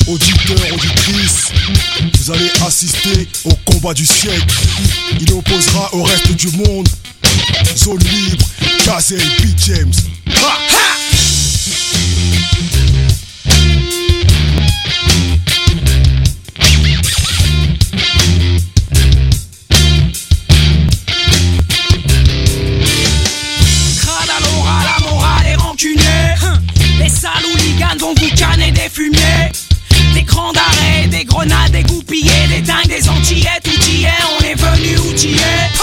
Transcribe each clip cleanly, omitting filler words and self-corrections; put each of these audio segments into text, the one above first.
Auditeurs, auditrices, vous allez assister au combat du siècle. Il opposera au reste du monde. Zone libre, Kazel, Beat James. Ha, ha! Les sales hooligans vont vous canner des fumiers. Des crans d'arrêt, des grenades dégoupillées, des dingues, des antillais, tout y est, on est venu outiller.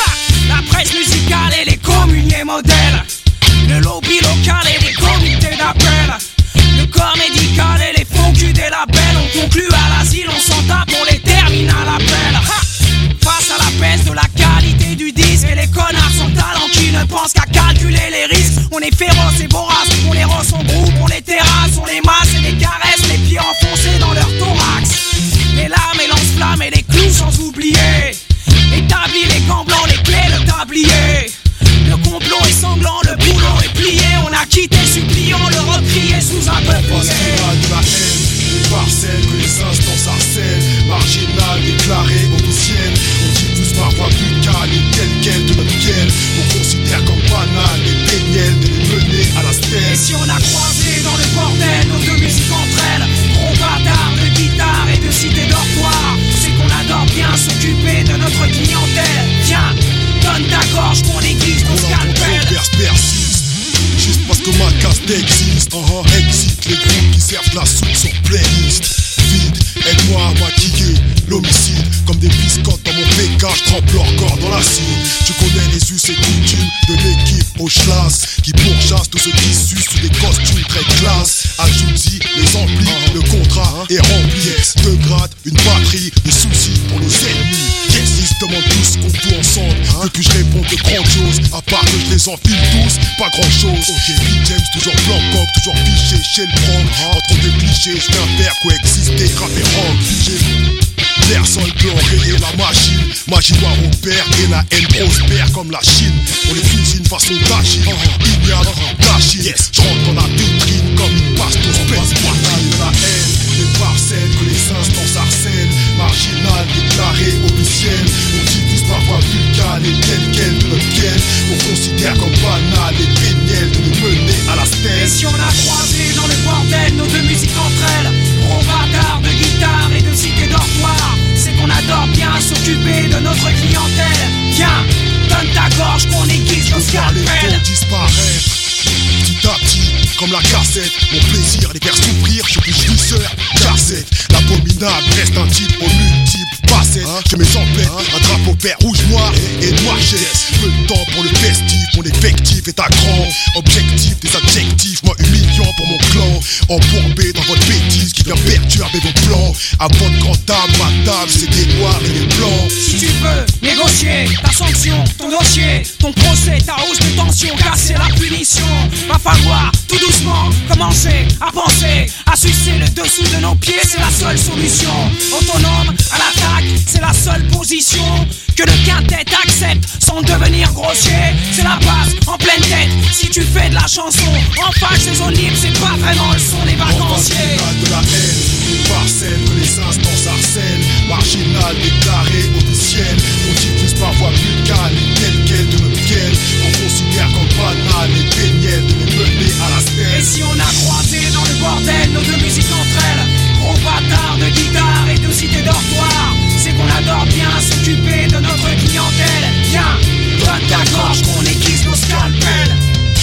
La presse musicale et les communiers modèles, le lobby local et les comités d'appel, le corps médical et les faux culs des labels. On conclut à l'asile, on s'en tape, on les termine à l'appel. Face à la baisse de la qualité du disque et les connards sans talent qui ne pensent qu'à calculer les risques. On est féroce et vorace, on les rend en groupe, on les terrasse, on les masse et les caresse, les pieds enfoncés dans leur thorax. Les lames et lance-flammes et les clous sans oublier. Établis les gants blancs, les clés, le tablier. Le complot est sanglant, le boulot est plié. On a quitté le suppliant, le recrié sous un peuplier. De la haine, les parcelles que les instances harcèlent. Marginal, déclaré, officiel. On dit tous par voie buccale et quelle de notre gueule. On considère comme banal les péniels de les mener à la stèle. Et si on a croisé dans le bordel nos deux musiques entre elles, gros bâtard de guitare et de cité dortoir, c'est qu'on adore bien s'occuper de notre clientèle. Viens, donne ta gorge qu'on aiguise ton scalpel. Persiste, juste parce que ma caste existe. Exit les groupes qui servent la soupe sur playlist. Vite, aide-moi à maquiller l'homicide. Comme des biscottes dans mon PK, je trempe leur corps dans l'acide. Tu connais les us et coutumes de l'équipe au schlass, qui pourchasse tous ceux qui sucent sous des costumes très classe. Ajoute-y les amplis, le contrat est rempli. Yes, 2 grades, une batterie, des soucis pour nos ennemis. Yes, ils se demandent tous qu'on tout ensemble. Depuis je réponds de grandiose, à part que je les enfile tous, pas grand chose. Ok, Beat James, toujours blanc coq, toujours fiché chez le prendre. Entre deux clichés, je viens faire coexister, rap et rock, figé. L'air sans le plan, rayer la machine. Magie noire opère et la haine prospère comme la Chine. On les cuisine façon d'agir, ignare, d'agir. Yes, je rentre dans la vitrine comme une passe au space. De la haine, les parcelles que les instances harcèlent. Marginal, déclaré, officiel. On dit tous par voie buccale et quelle de notre gueule. On considère comme banal les péniels de nous mener à la stèle. Et si on a croisé dans le bordel nos deux musiques entre elles, gros bâtard de guitare et de cité dortoir, c'est qu'on adore bien s'occuper de notre clientèle. Viens, donne ta gorge qu'on aiguise nos scalpels. Les faux disparaître petit à petit, comme la cassette. Mon plaisir, les faire souffrir, je suis jouisseur, cassette. L'abominable reste un type aux multiples facettes. Je mets en pleine un drapeau vert, rouge, noir et noir chesse. Peu de temps pour le festif, mon effectif est à grand. Objectif des adjectifs, moi humiliant pour mon clan. Embourbé dans votre bêtise qui vient perturber vos plans. À votre grande table, ma table, c'est des noirs et des blancs. Si tu veux négocier ta sanction, ton dossier, ton procès, ta hausse de tension, casser la punition, va falloir tout doucement commencer à penser, à sucer le dessous de nos pieds, c'est la seule solution. Autonome à l'attaque, c'est la seule position que le quintet accepte sans devenir grossier. C'est la base en pleine tête. Si tu fais de la chanson en fâche, c'est zone libre, c'est pas vraiment le son des vacanciers. De la haine, les parcelles que les instances harcèlent. Marginal, déclaré, officiel. On dit tous par voie buccale et quelle de notre gueule. On considère comme banal les péniels de les mener à la stèle. Et si on a croisé dans le bordel nos deux musiques entre elles, gros bâtard de guitare et de cité dortoir, c'est qu'on adore bien s'occuper de notre clientèle. Viens, donne ta gorge qu'on aiguise nos scalpels.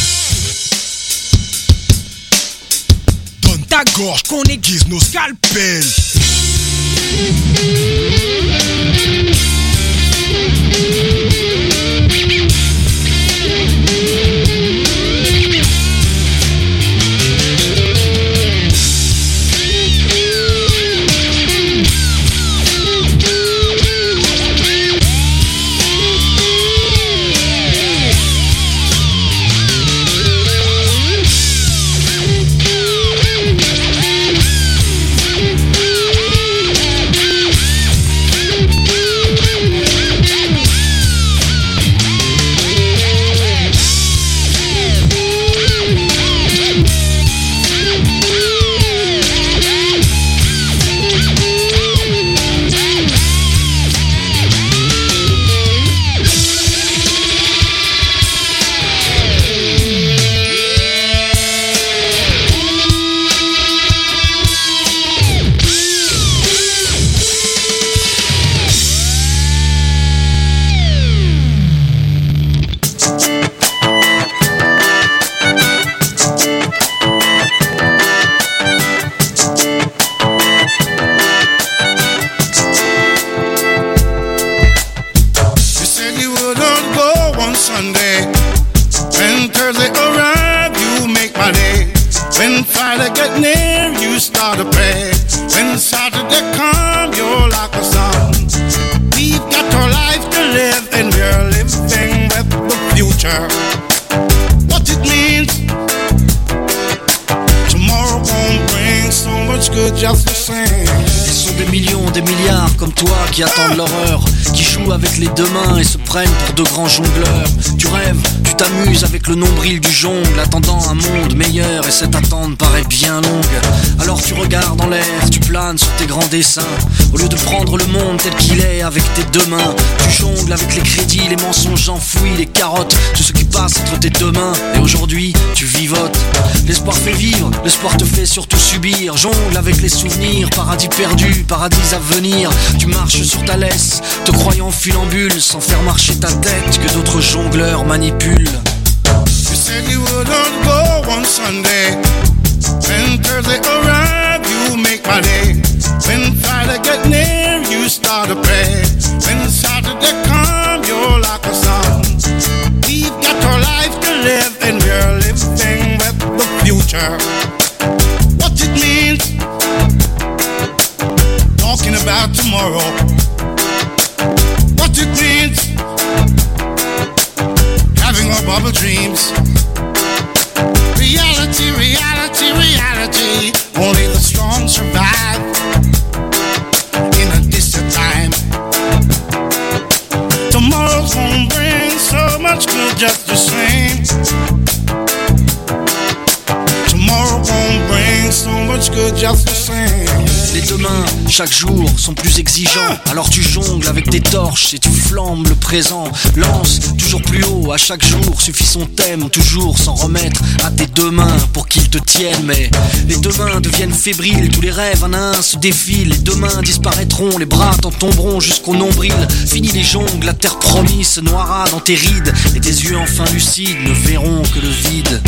Donne ta gorge qu'on aiguise nos scalpels. start to pray. When Saturday come, you're like a song. We've got our life to live, and we're living with the future. What it means, tomorrow won't bring so much good just the same. Ils sont des millions, des milliards comme toi qui attendent l'horreur, qui jouent avec les deux mains et se prennent pour de grands jongleurs. Tu rêves, tu t'amuses avec le nombril du jongle, attendant un monde meilleur, et cette attente paraît bien longue. Alors tu regardes en l'air, tu planes sur tes grands dessins. Au lieu de prendre le monde tel qu'il est avec tes deux mains, tu jongles avec les crédits, les mensonges enfouis, les carottes, tout ce qui passe entre tes deux mains. Et aujourd'hui, tu vivotes. L'espoir fait vivre, l'espoir te fait surtout subir. Jongle avec les souvenirs, paradis perdu, paradis à venir. Tu marches sur ta laisse, te croyant funambule, sans faire marcher ta tête que d'autres jongleurs manipulent. You said you wouldn't go on Sunday. When Thursday arrive, you make my day. When Friday get near, you start to pray. When Saturday come, you're like a song. We've got our life to live, and we're living with the future. What it means, talking about tomorrow. What it means, having our bubble dreams. Reality, reality, reality. Only the strong survive in a distant time. Tomorrow won't bring so much good just the same. Tomorrow won't bring so much good just the same. Les deux mains, chaque jour, sont plus exigeants. Alors tu jongles avec tes torches et tu flambes le présent. Lance toujours plus haut, à chaque jour suffit son thème. Toujours s'en remettre à tes deux mains pour qu'ils te tiennent. Mais les deux mains deviennent fébriles, tous les rêves un à un se défilent. Les deux mains disparaîtront, les bras t'en tomberont jusqu'au nombril. Fini les jongles, la terre promise se noiera dans tes rides. Et tes yeux enfin lucides ne verront que le vide.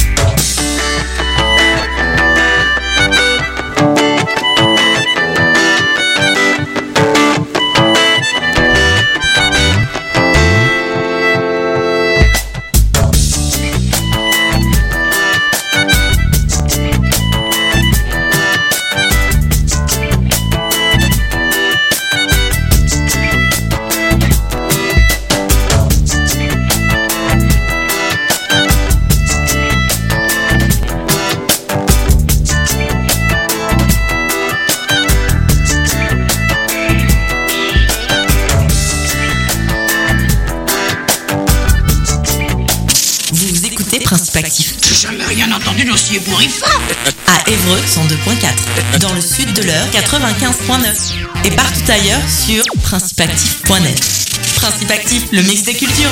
J'ai jamais rien entendu d'aussi ébouriffant. À Évreux 102.4, dans le sud de l'Eure 95.9 et partout ailleurs sur principeactif.net. Principe Actif, le mix des cultures.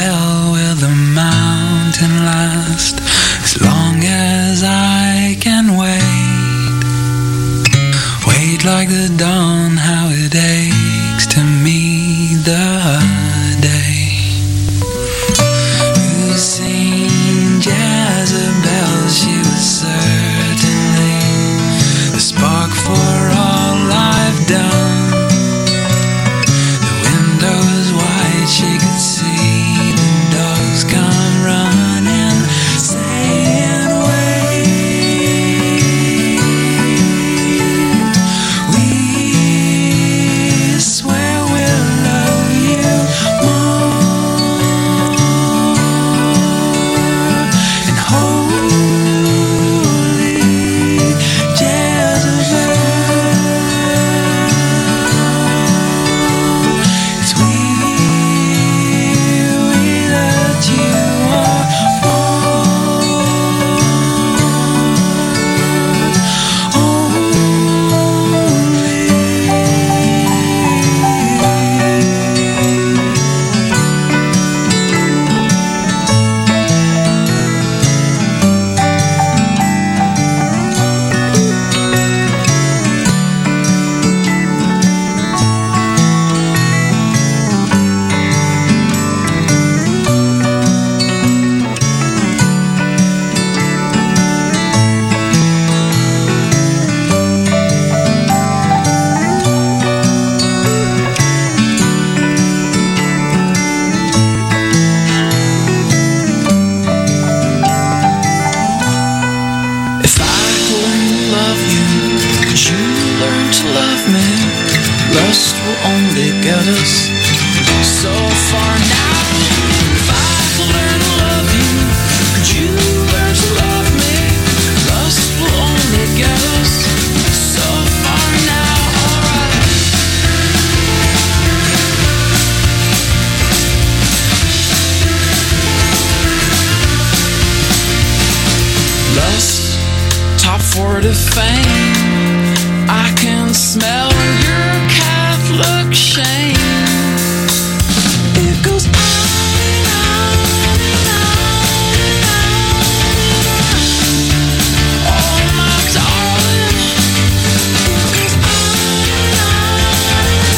bell, will the mountain last as long as I can wait? Wait like the dawn, how it aches to meet the day. Who's seen Jezebel? She was certainly the spark for all I've done. The window was wide, she could see the dogs come running, saying, wait. We swear we'll love you more. And holy Jezebel, it's we that you are If I couldn't love you, could you learn to love me? Lust will only get us so far now. If I could learn to love you, could you learn to love me? Lust will only get us so far now. Alright. Lust, top 40 fame. I can smell your Catholic shame. It goes on and on and on and on. Oh my darling. It goes on and on and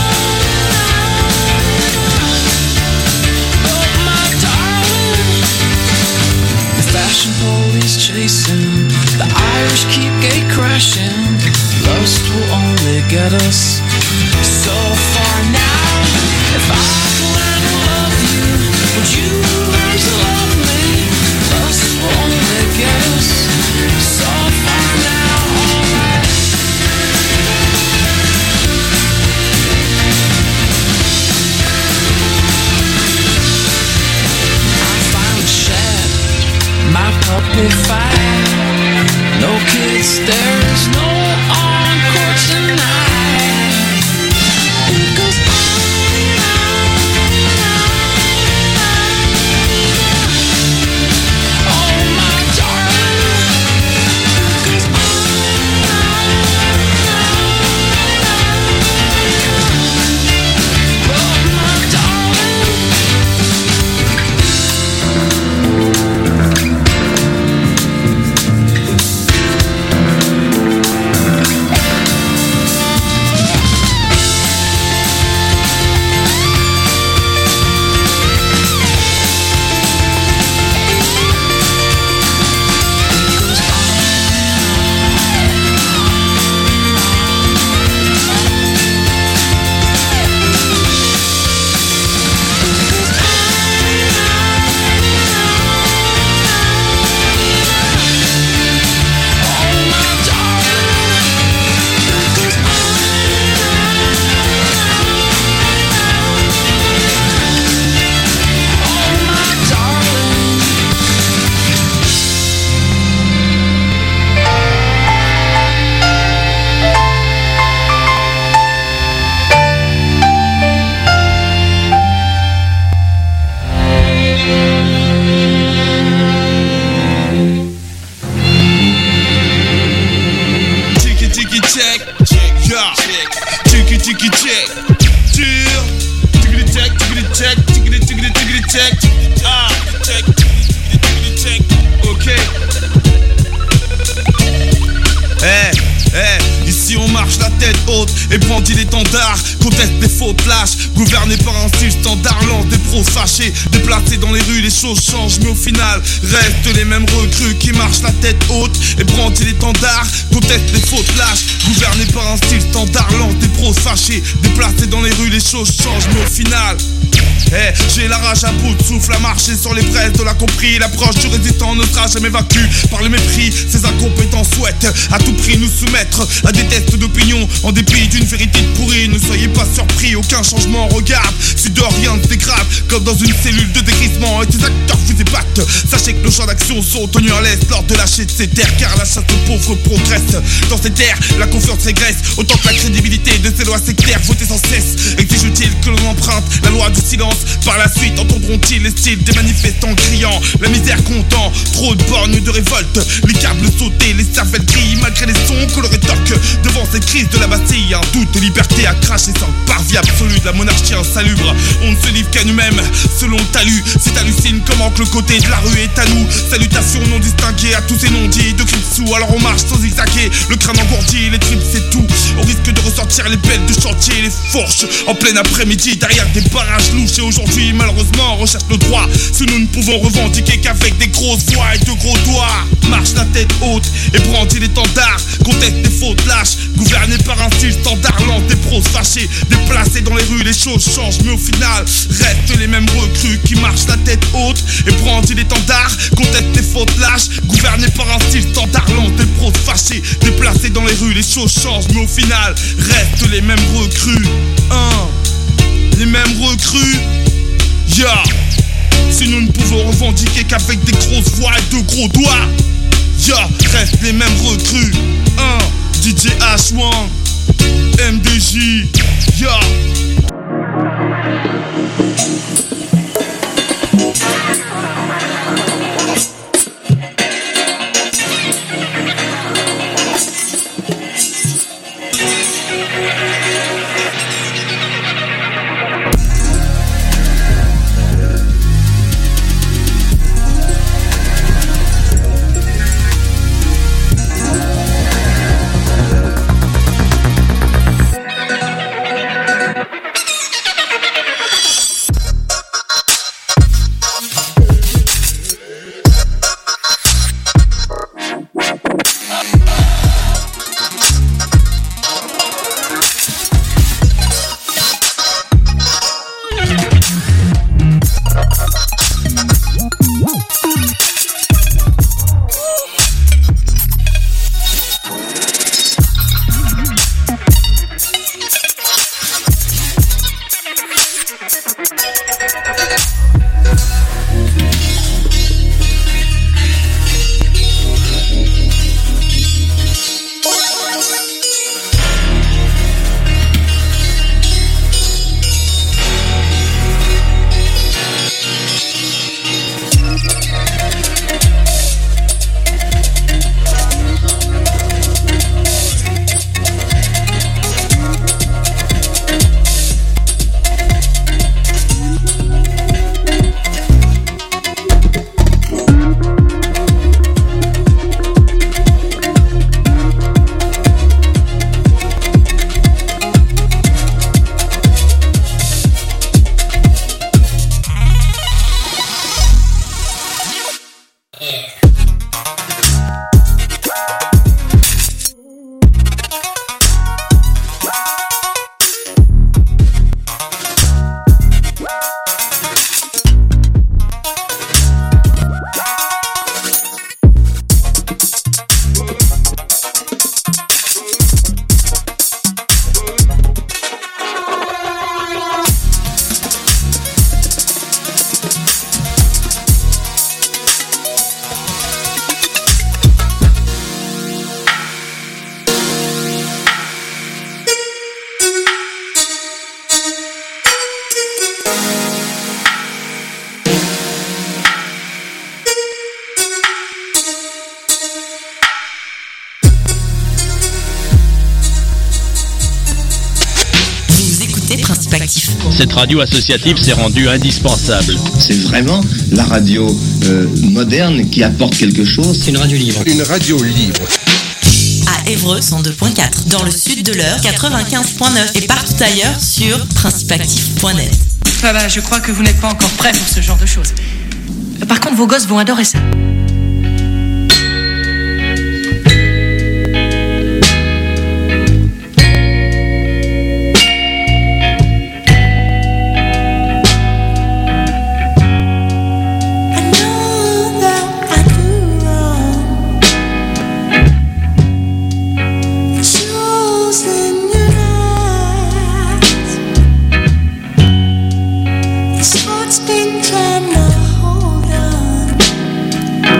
on and on. Oh my darling. The fashion police chasing, the Irish keep gate crashing. Lust will only get us so far now. If I could learn to love you, would you learn to love me? Lust will only get us so far now. Alright. I finally shed my puppy fat. No kids, there's no encore tonight. It goes on and on and on and on. Oh my darling. It goes on and on and on. Oh my darling. haute et brandit l'étendard, conteste des fautes lâches, gouverné par un style standard, lance des pros fâchés, déplacés dans les rues, les choses changent, mais au final restent les mêmes recrues qui marchent la tête haute et brandit l'étendard, conteste les fautes lâches, gouverné par un style standard, lance des pros fâchés, déplacés dans les rues, les choses changent, mais au final j'ai la rage à bout de souffle à marcher sur les braises de l'incompris. L'approche du résistant ne sera jamais vaincue par le mépris. Ces incompétents souhaitent à tout prix nous soumettre à des tests d'opinion en dépit d'une vérité pourrie. Ne soyez pas surpris, aucun changement regarde. Si de rien ne dégrade, comme dans une cellule de dégrisement et tes acteurs vous ébattent. Sachez que nos champs d'action sont tenus en laisse lors de lâcher de ces terres, car la chasse aux pauvres progresse. Dans ces terres, la confiance régresse autant que la crédibilité de ces lois sectaires votées sans cesse. Exige-t-il que l'on emprunte la loi du silence? Par la suite entendront-ils les styles des manifestants criant la misère comptant, trop de bornes de révolte, les câbles sautés, les cervelles crient malgré les sons que l'on rétorque devant cette crise de la Bastille. Un doute de liberté à cracher sans parvis absolu de la monarchie insalubre. On ne se livre qu'à nous-mêmes selon le talus. C'est hallucine comment que le côté de la rue est à nous. Salutations non distinguées à tous ces non-dits de Cripsou. Alors on marche sans zigzaguer, le crâne engourdi, les tripes c'est tout. Au risque de ressortir les pelles de chantier, les fourches en plein après-midi derrière des barrages louches. Et aujourd'hui malheureusement on recherche le droit. Si nous ne pouvons revendiquer qu'avec des grosses voix et de gros doigts. Marche la tête haute et brandit l'étendard, conteste des fautes lâches, gouverné par un style standard, lance des pros fâchés, déplacés dans les rues, les choses changent, mais au final restent les mêmes recrues qui marchent la tête haute et brandit l'étendard, conteste des fautes lâches, gouverné par un style standard, lance des pros fâchés, déplacés dans les rues, les choses changent, mais au final restent les mêmes recrues. Les mêmes recrues. Yeah. Si nous ne pouvons revendiquer qu'avec des grosses voix et de gros doigts, restent les mêmes recrues. DJ H1, MDJ, Cette radio associative s'est rendue indispensable. C'est vraiment la radio moderne qui apporte quelque chose. C'est une radio libre. Une radio libre. À Évreux 102.4. Dans le sud de l'Eure 95.9 et partout ailleurs sur principeactif.net. Ah bah, je crois que vous n'êtes pas encore prêts pour ce genre de choses. Par contre, vos gosses vont adorer ça. Been trying to hold on.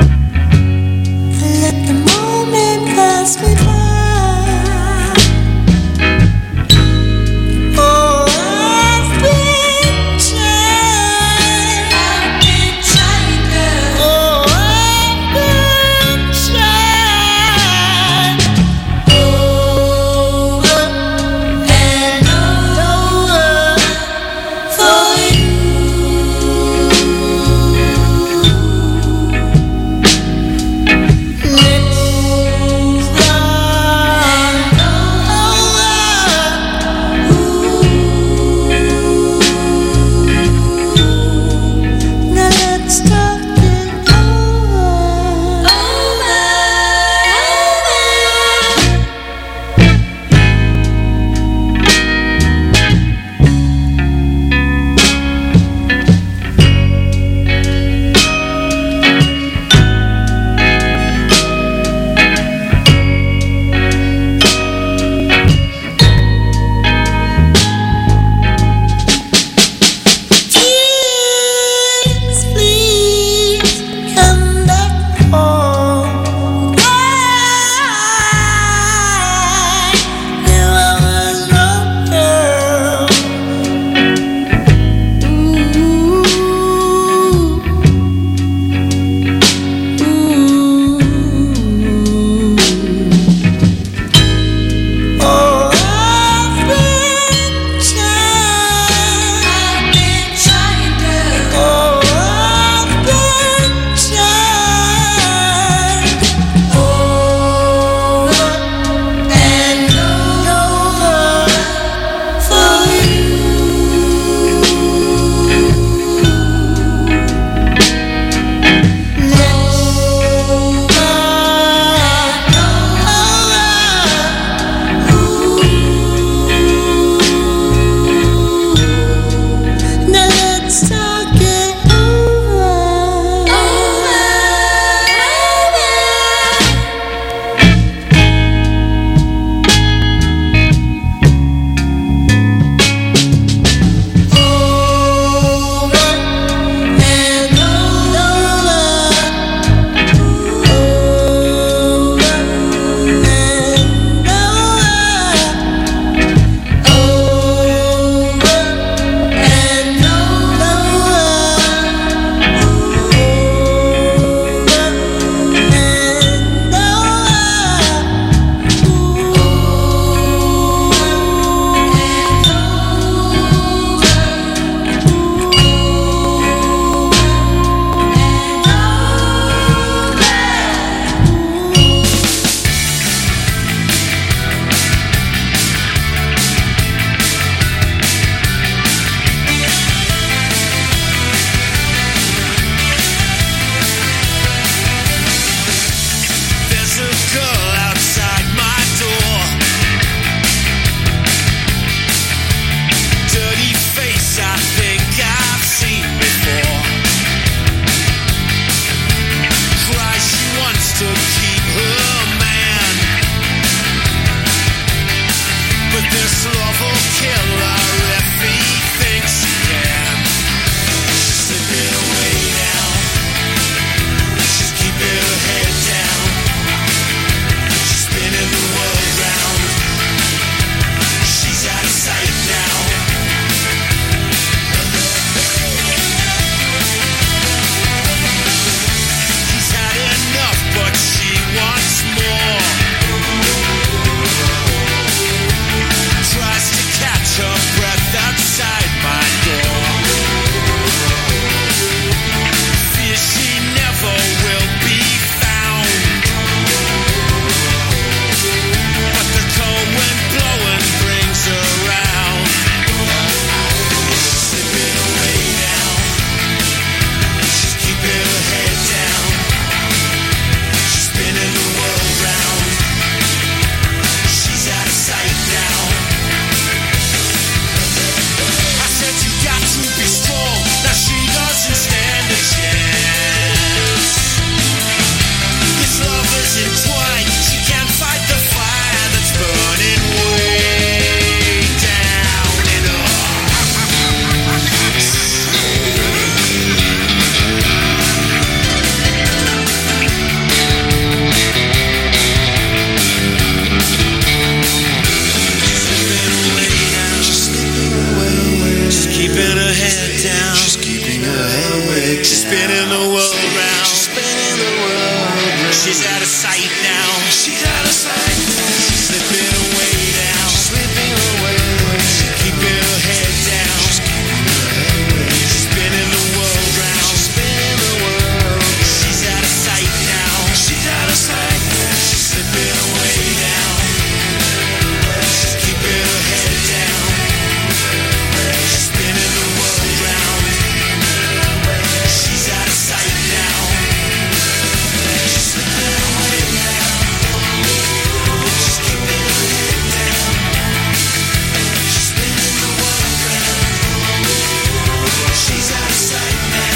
spinning the world round. She's spinning the world round. She's out of sight now. She's out of sight. She's slipping away down. She's slipping away. Keeping her head down. She's spinning the world round. She's spinning the world. She's out of sight now. She's out of sight. She's slipping away down. She's keeping her head down. She's spinning the world round. She's out of sight now. She's slipping away now. She's keeping her head down. She's spinning the world round. She's out of sight now.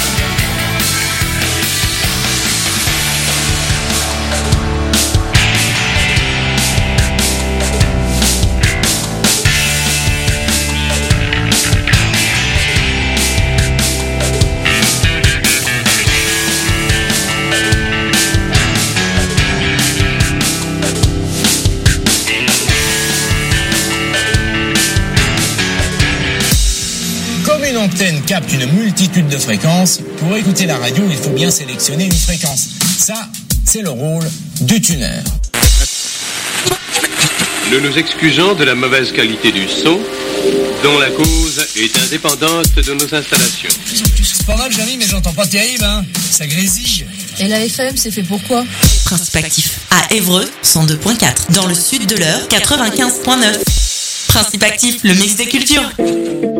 Comme une antenne capte une multitude de fréquences, pour écouter la radio, il faut bien sélectionner une fréquence. Ça, c'est le rôle du tuner. Nous nous excusons de la mauvaise qualité du son, dont la cause est indépendante de nos installations. C'est pas mal, Jérémy, mais j'entends pas terrible, hein. Ça grésille. Et la FM, c'est fait pour quoi? Principe Actif. À Évreux, 102.4. Dans le sud de l'Eure, 95.9. Principe Actif, le mix des cultures.